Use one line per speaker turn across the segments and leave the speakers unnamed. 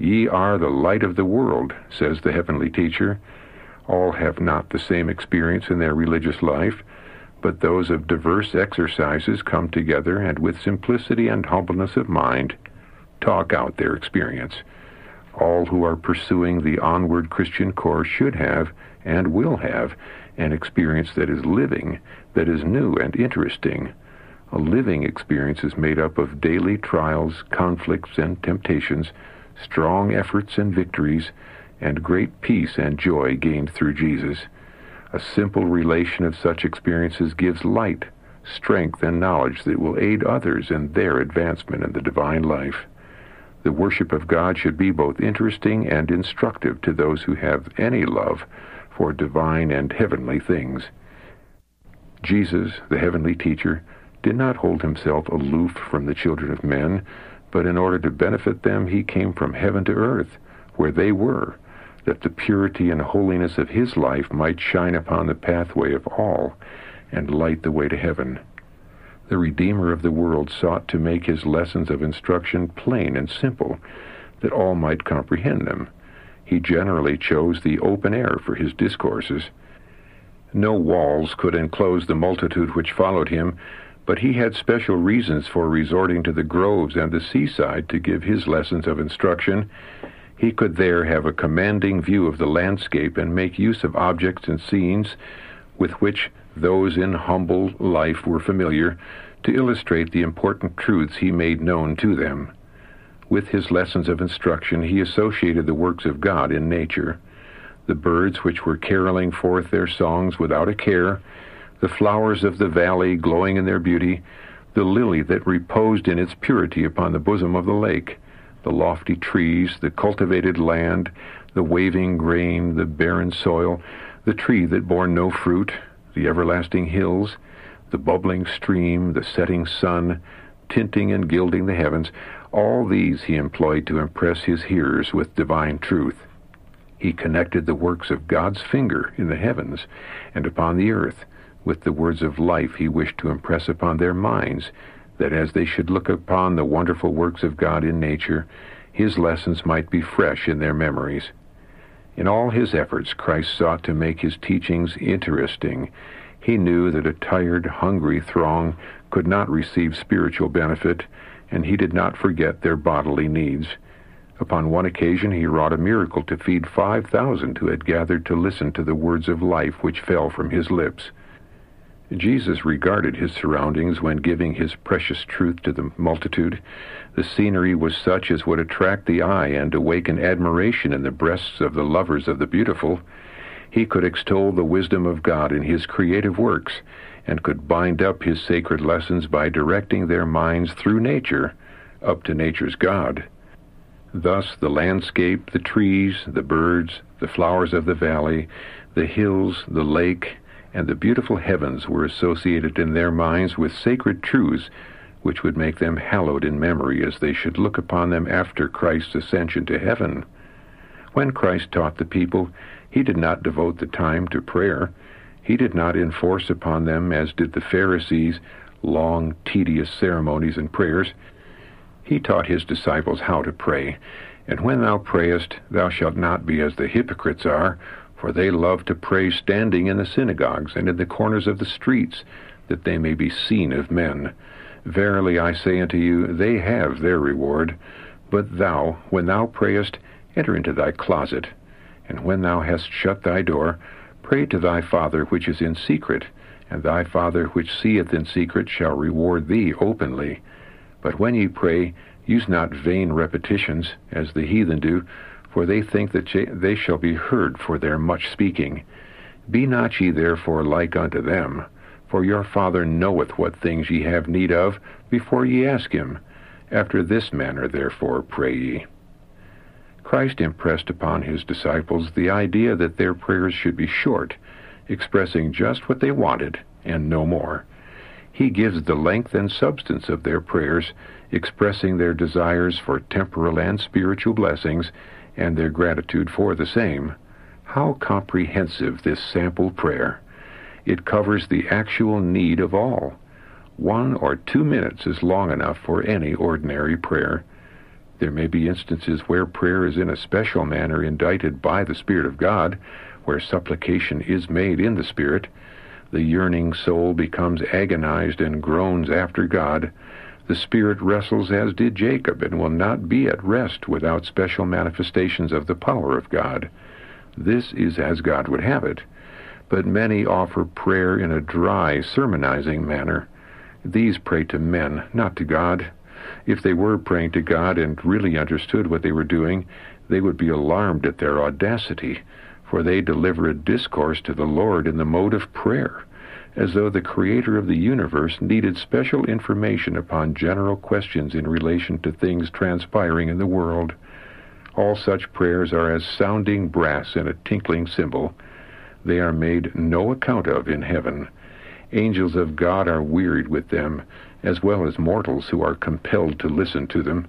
Ye are the light of the world, says the heavenly teacher. All have not the same experience in their religious life, but those of diverse exercises come together and with simplicity and humbleness of mind talk out their experience. All who are pursuing the onward Christian course should have, and will have, an experience that is living, that is new and interesting. A living experience is made up of daily trials, conflicts, and temptations, strong efforts and victories, and great peace and joy gained through Jesus. A simple relation of such experiences gives light, strength, and knowledge that will aid others in their advancement in the divine life. The worship of God should be both interesting and instructive to those who have any love for divine and heavenly things. Jesus, the heavenly teacher, did not hold himself aloof from the children of men, but in order to benefit them he came from heaven to earth, where they were, that the purity and holiness of his life might shine upon the pathway of all and light the way to heaven. The Redeemer of the world sought to make his lessons of instruction plain and simple, that all might comprehend them. He generally chose the open air for his discourses. No walls could enclose the multitude which followed him, but he had special reasons for resorting to the groves and the seaside to give his lessons of instruction. He could there have a commanding view of the landscape and make use of objects and scenes with which those in humble life were familiar, to illustrate the important truths he made known to them. With his lessons of instruction he associated the works of God in nature, the birds which were caroling forth their songs without a care, the flowers of the valley glowing in their beauty, the lily that reposed in its purity upon the bosom of the lake, the lofty trees, the cultivated land, the waving grain, the barren soil, the tree that bore no fruit, the everlasting hills, the bubbling stream, the setting sun, tinting and gilding the heavens, all these he employed to impress his hearers with divine truth. He connected the works of God's finger in the heavens and upon the earth with the words of life he wished to impress upon their minds, that as they should look upon the wonderful works of God in nature, his lessons might be fresh in their memories. In all his efforts, Christ sought to make his teachings interesting. He knew that a tired, hungry throng could not receive spiritual benefit, and he did not forget their bodily needs. Upon one occasion he wrought a miracle to feed 5,000 who had gathered to listen to the words of life which fell from his lips. Jesus regarded his surroundings when giving his precious truth to the multitude. The scenery was such as would attract the eye and awaken admiration in the breasts of the lovers of the beautiful. He could extol the wisdom of God in his creative works, and could bind up his sacred lessons by directing their minds through nature up to nature's God. Thus the landscape, the trees, the birds, the flowers of the valley, the hills, the lake, and the beautiful heavens were associated in their minds with sacred truths which would make them hallowed in memory as they should look upon them after Christ's ascension to heaven. When Christ taught the people, he did not devote the time to prayer. He did not enforce upon them, as did the Pharisees, long, tedious ceremonies and prayers. He taught his disciples how to pray. And when thou prayest, thou shalt not be as the hypocrites are, for they love to pray standing in the synagogues and in the corners of the streets, that they may be seen of men. Verily I say unto you, they have their reward. But thou, when thou prayest, enter into thy closet, and when thou hast shut thy door, pray to thy Father which is in secret, and thy Father which seeth in secret shall reward thee openly. But when ye pray, use not vain repetitions, as the heathen do, for they think that they shall be heard for their much speaking. Be not ye therefore like unto them, for your Father knoweth what things ye have need of before ye ask him. After this manner therefore pray ye. Christ impressed upon his disciples the idea that their prayers should be short, expressing just what they wanted and no more. He gives the length and substance of their prayers, expressing their desires for temporal and spiritual blessings, and their gratitude for the same. How comprehensive this sample prayer! It covers the actual need of all. 1 or 2 minutes is long enough for any ordinary prayer. There may be instances where prayer is in a special manner indited by the Spirit of God, where supplication is made in the Spirit. The yearning soul becomes agonized and groans after God. The Spirit wrestles as did Jacob, and will not be at rest without special manifestations of the power of God. This is as God would have it. But many offer prayer in a dry, sermonizing manner. These pray to men, not to God. If they were praying to God and really understood what they were doing, they would be alarmed at their audacity, for they deliver a discourse to the Lord in the mode of prayer, as though the Creator of the universe needed special information upon general questions in relation to things transpiring in the world. All such prayers are as sounding brass and a tinkling cymbal. They are made no account of in heaven. Angels of God are wearied with them, as well as mortals who are compelled to listen to them.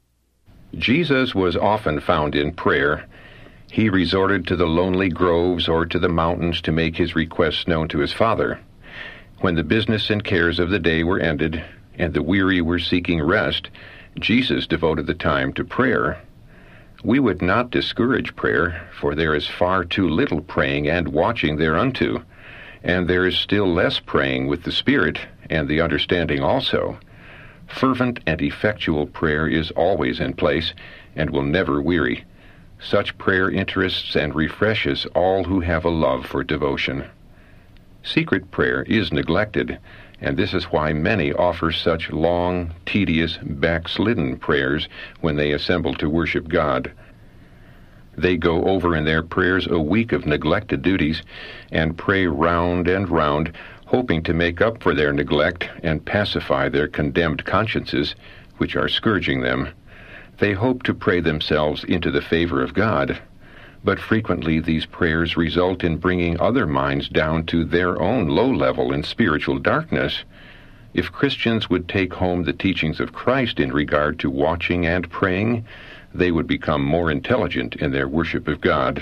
Jesus was often found in prayer. He resorted to the lonely groves or to the mountains to make his requests known to his Father. When the business and cares of the day were ended, and the weary were seeking rest, Jesus devoted the time to prayer. We would not discourage prayer, for there is far too little praying and watching thereunto, and there is still less praying with the Spirit and the understanding also. Fervent and effectual prayer is always in place, and will never weary. Such prayer interests and refreshes all who have a love for devotion. Secret prayer is neglected, and this is why many offer such long, tedious, backslidden prayers when they assemble to worship God. They go over in their prayers a week of neglected duties, and pray round and round, hoping to make up for their neglect and pacify their condemned consciences, which are scourging them. They hope to pray themselves into the favor of God, but frequently these prayers result in bringing other minds down to their own low level in spiritual darkness. If Christians would take home the teachings of Christ in regard to watching and praying, they would become more intelligent in their worship of God.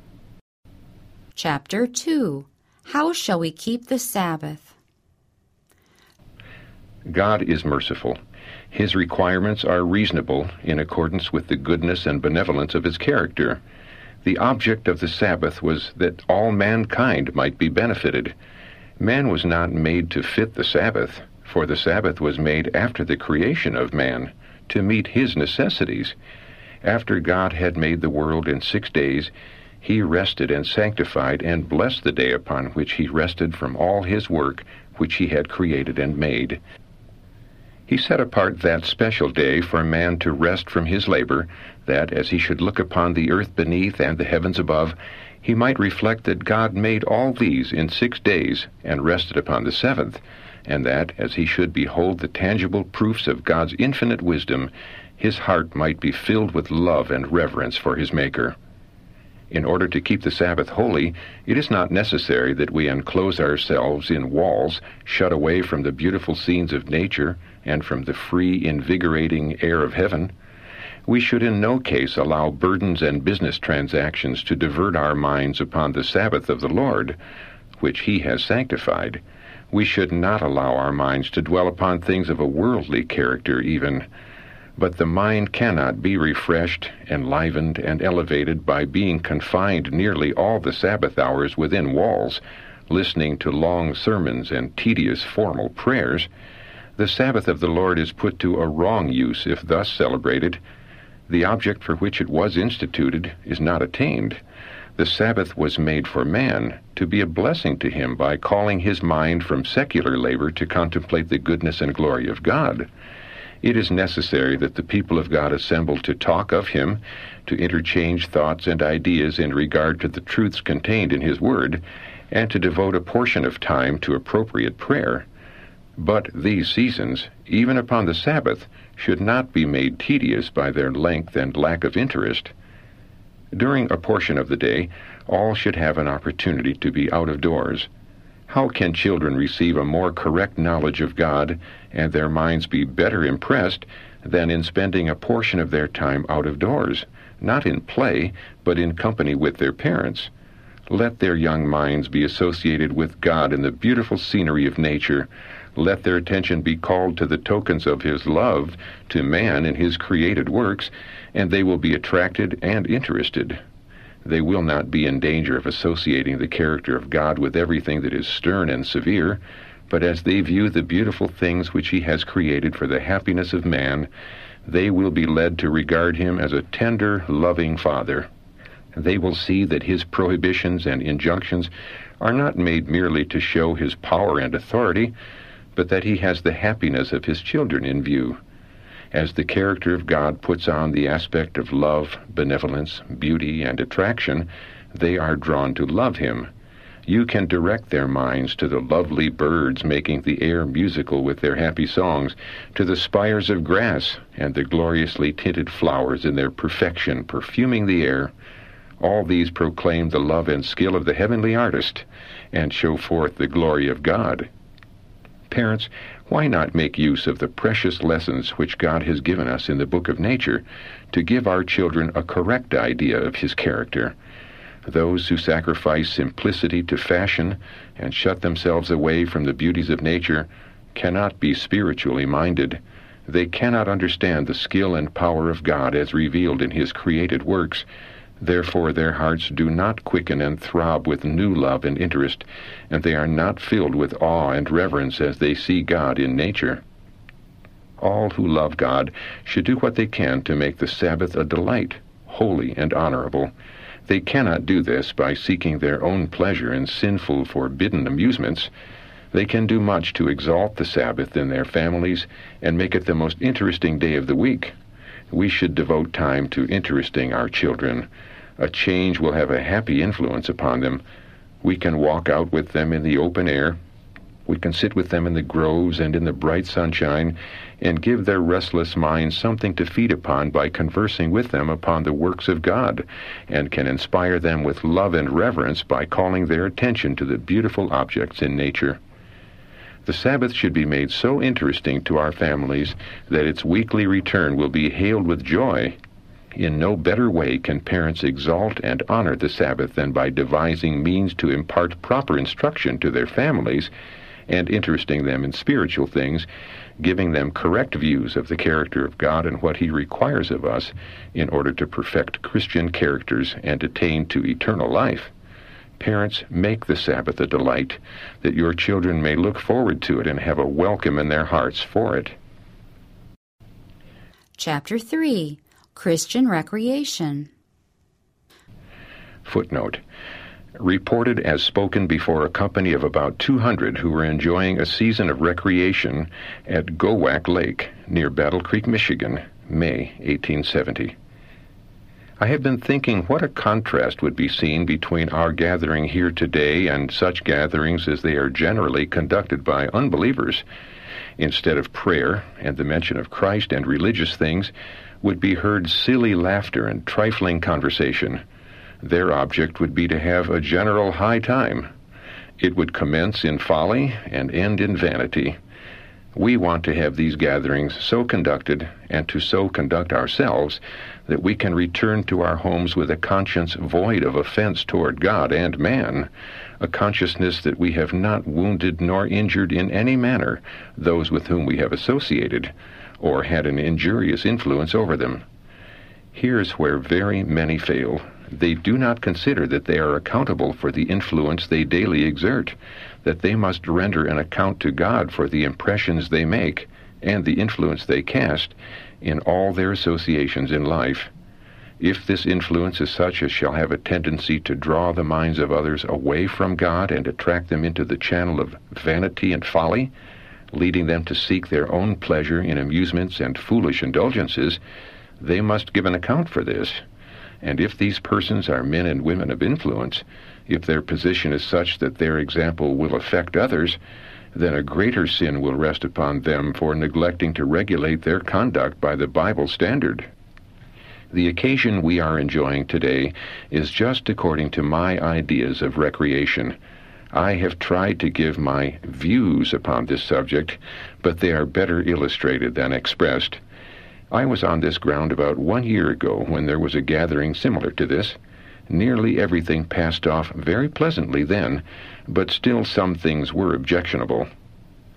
Chapter 2. How shall we keep the Sabbath?
God is merciful. His requirements are reasonable in accordance with the goodness and benevolence of his character. The object of the Sabbath was that all mankind might be benefited. Man was not made to fit the Sabbath, for the Sabbath was made after the creation of man, to meet his necessities. After God had made the world in 6 days, he rested and sanctified and blessed the day upon which he rested from all his work which he had created and made. He set apart that special day for man to rest from his labor, that, as he should look upon the earth beneath and the heavens above, he might reflect that God made all these in 6 days and rested upon the seventh, and that, as he should behold the tangible proofs of God's infinite wisdom, his heart might be filled with love and reverence for his Maker. In order to keep the Sabbath holy, it is not necessary that we enclose ourselves in walls, shut away from the beautiful scenes of nature and from the free, invigorating air of heaven. We should in no case allow burdens and business transactions to divert our minds upon the Sabbath of the Lord, which he has sanctified. We should not allow our minds to dwell upon things of a worldly character even. But the mind cannot be refreshed, enlivened, and elevated by being confined nearly all the Sabbath hours within walls, listening to long sermons and tedious formal prayers. The Sabbath of the Lord is put to a wrong use if thus celebrated. The object for which it was instituted is not attained. The Sabbath was made for man, to be a blessing to him by calling his mind from secular labor to contemplate the goodness and glory of God. It is necessary that the people of God assemble to talk of him, to interchange thoughts and ideas in regard to the truths contained in his word, and to devote a portion of time to appropriate prayer. But these seasons, even upon the Sabbath, should not be made tedious by their length and lack of interest. During a portion of the day, all should have an opportunity to be out of doors. How can children receive a more correct knowledge of God and their minds be better impressed than in spending a portion of their time out of doors, not in play, but in company with their parents? Let their young minds be associated with God in the beautiful scenery of nature. Let their attention be called to the tokens of his love to man in his created works, and they will be attracted and interested. They will not be in danger of associating the character of God with everything that is stern and severe, but as they view the beautiful things which he has created for the happiness of man, they will be led to regard him as a tender, loving Father. They will see that his prohibitions and injunctions are not made merely to show his power and authority, but that he has the happiness of his children in view. As the character of God puts on the aspect of love, benevolence, beauty, and attraction, they are drawn to love him. You can direct their minds to the lovely birds making the air musical with their happy songs, to the spires of grass and the gloriously tinted flowers in their perfection perfuming the air. All these proclaim the love and skill of the heavenly artist and show forth the glory of God. Parents, why not make use of the precious lessons which God has given us in the book of nature to give our children a correct idea of his character? Those who sacrifice simplicity to fashion and shut themselves away from the beauties of nature cannot be spiritually minded. They cannot understand the skill and power of God as revealed in his created works. Therefore their hearts do not quicken and throb with new love and interest, and they are not filled with awe and reverence as they see God in nature. All who love God should do what they can to make the Sabbath a delight, holy and honorable. They cannot do this by seeking their own pleasure in sinful, forbidden amusements. They can do much to exalt the Sabbath in their families and make it the most interesting day of the week. We should devote time to interesting our children. A change will have a happy influence upon them. We can walk out with them in the open air. We can sit with them in the groves and in the bright sunshine and give their restless minds something to feed upon by conversing with them upon the works of God, and can inspire them with love and reverence by calling their attention to the beautiful objects in nature. The Sabbath should be made so interesting to our families that its weekly return will be hailed with joy. In no better way can parents exalt and honor the Sabbath than by devising means to impart proper instruction to their families and interesting them in spiritual things, giving them correct views of the character of God and what he requires of us in order to perfect Christian characters and attain to eternal life. Parents, make the Sabbath a delight, that your children may look forward to it and have a welcome in their hearts for it.
Chapter 3. Christian Recreation.
Footnote. Reported as spoken before a company of about 200 who were enjoying a season of recreation at Gowak Lake, near Battle Creek, Michigan, May 1870. I have been thinking what a contrast would be seen between our gathering here today and such gatherings as they are generally conducted by unbelievers. Instead of prayer and the mention of Christ and religious things, would be heard silly laughter and trifling conversation. Their object would be to have a general high time. It would commence in folly and end in vanity. We want to have these gatherings so conducted, and to so conduct ourselves, that we can return to our homes with a conscience void of offense toward God and man, a consciousness that we have not wounded nor injured in any manner those with whom we have associated, or had an injurious influence over them. Here's where very many fail. They do not consider that they are accountable for the influence they daily exert, that they must render an account to God for the impressions they make and the influence they cast in all their associations in life. If this influence is such as shall have a tendency to draw the minds of others away from God and attract them into the channel of vanity and folly, leading them to seek their own pleasure in amusements and foolish indulgences, they must give an account for this. And if these persons are men and women of influence, if their position is such that their example will affect others, then a greater sin will rest upon them for neglecting to regulate their conduct by the Bible standard. The occasion we are enjoying today is just according to my ideas of recreation. I have tried to give my views upon this subject, but they are better illustrated than expressed. I was on this ground about 1 year ago when there was a gathering similar to this. Nearly everything passed off very pleasantly then, but still some things were objectionable.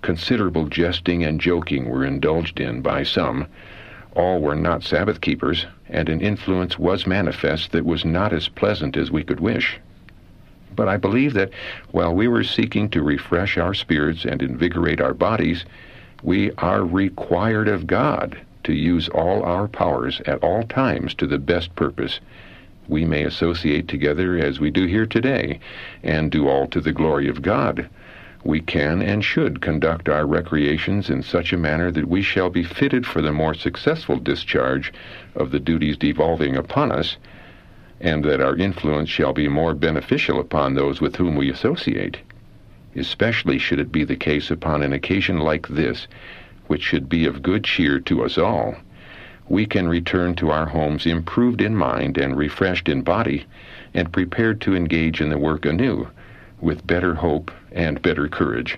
Considerable jesting and joking were indulged in by some. All were not Sabbath keepers, and an influence was manifest that was not as pleasant as we could wish. But I believe that while we were seeking to refresh our spirits and invigorate our bodies, we are required of God to use all our powers at all times to the best purpose. We may associate together as we do here today, and do all to the glory of God. We can and should conduct our recreations in such a manner that we shall be fitted for the more successful discharge of the duties devolving upon us, and that our influence shall be more beneficial upon those with whom we associate. Especially should it be the case upon an occasion like this, which should be of good cheer to us all. We can return to our homes improved in mind and refreshed in body, and prepared to engage in the work anew, with better hope and better courage.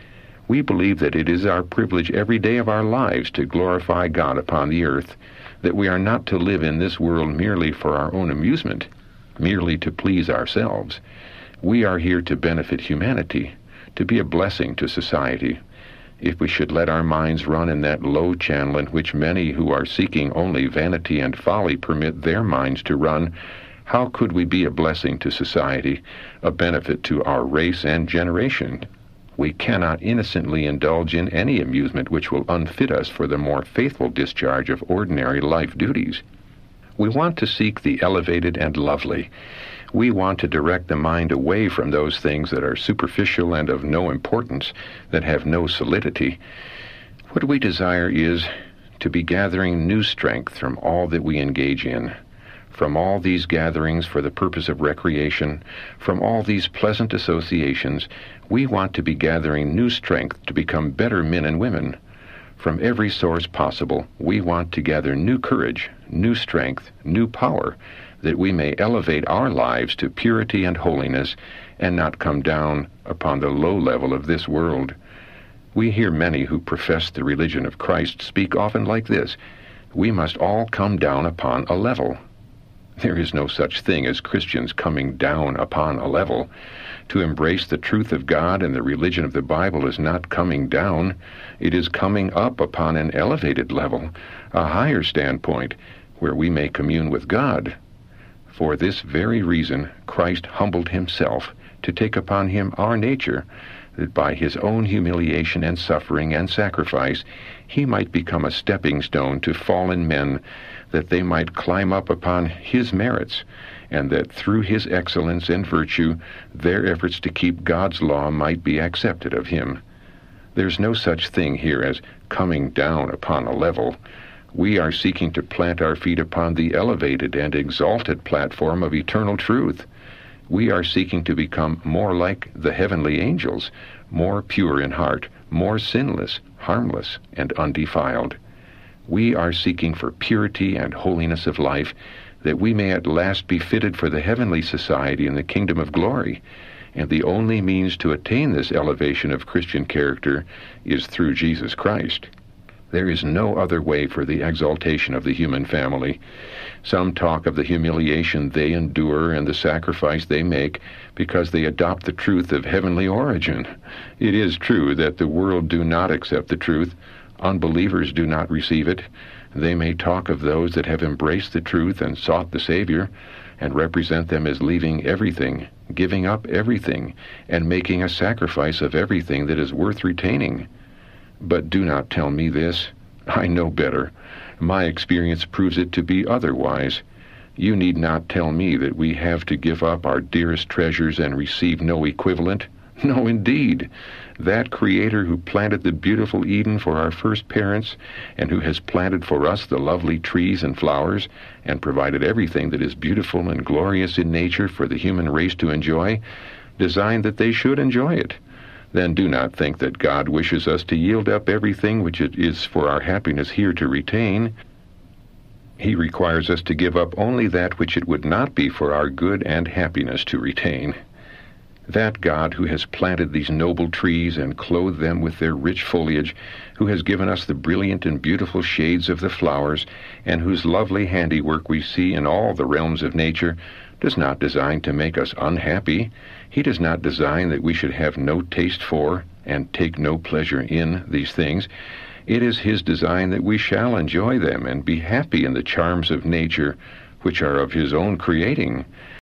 We believe that it is our privilege every day of our lives to glorify God upon the earth, that we are not to live in this world merely for our own amusement, merely to please ourselves. We are here to benefit humanity, to be a blessing to society. If we should let our minds run in that low channel in which many who are seeking only vanity and folly permit their minds to run, how could we be a blessing to society, a benefit to our race and generation? We cannot innocently indulge in any amusement which will unfit us for the more faithful discharge of ordinary life duties. We want to seek the elevated and lovely. We want to direct the mind away from those things that are superficial and of no importance, that have no solidity. What we desire is to be gathering new strength from all that we engage in. From all these gatherings for the purpose of recreation, from all these pleasant associations, we want to be gathering new strength to become better men and women. From every source possible, we want to gather new courage, new strength, new power, that we may elevate our lives to purity and holiness, and not come down upon the low level of this world. We hear many who profess the religion of Christ speak often like this: we must all come down upon a level. There is no such thing as Christians coming down upon a level. To embrace the truth of God and the religion of the Bible is not coming down. It is coming up upon an elevated level, a higher standpoint, where we may commune with God. For this very reason, Christ humbled himself to take upon him our nature, that by his own humiliation and suffering and sacrifice he might become a stepping stone to fallen men, that they might climb up upon his merits, and that through his excellence and virtue their efforts to keep God's law might be accepted of him. There's no such thing here as coming down upon a level. We are seeking to plant our feet upon the elevated and exalted platform of eternal truth. We are seeking to become more like the heavenly angels, more pure in heart, more sinless, harmless, and undefiled. We are seeking for purity and holiness of life, that we may at last be fitted for the heavenly society in the kingdom of glory. And the only means to attain this elevation of Christian character is through Jesus Christ. There is no other way for the exaltation of the human family. Some talk of the humiliation they endure and the sacrifice they make because they adopt the truth of heavenly origin. It is true that the world do not accept the truth. Unbelievers do not receive it. They may talk of those that have embraced the truth and sought the Savior, and represent them as leaving everything, giving up everything, and making a sacrifice of everything that is worth retaining. But do not tell me this. I know better. My experience proves it to be otherwise. You need not tell me that we have to give up our dearest treasures and receive no equivalent. No, indeed. That Creator who planted the beautiful Eden for our first parents, and who has planted for us the lovely trees and flowers, and provided everything that is beautiful and glorious in nature for the human race to enjoy, designed that they should enjoy it. Then do not think that God wishes us to yield up everything which it is for our happiness here to retain. He requires us to give up only that which it would not be for our good and happiness to retain. That God who has planted these noble trees and clothed them with their rich foliage, who has given us the brilliant and beautiful shades of the flowers, and whose lovely handiwork we see in all the realms of nature, does not design to make us unhappy. He does not design that we should have no taste for, and take no pleasure in these things, it is His design that we shall enjoy them and be happy in the charms of nature, which are of His own creating.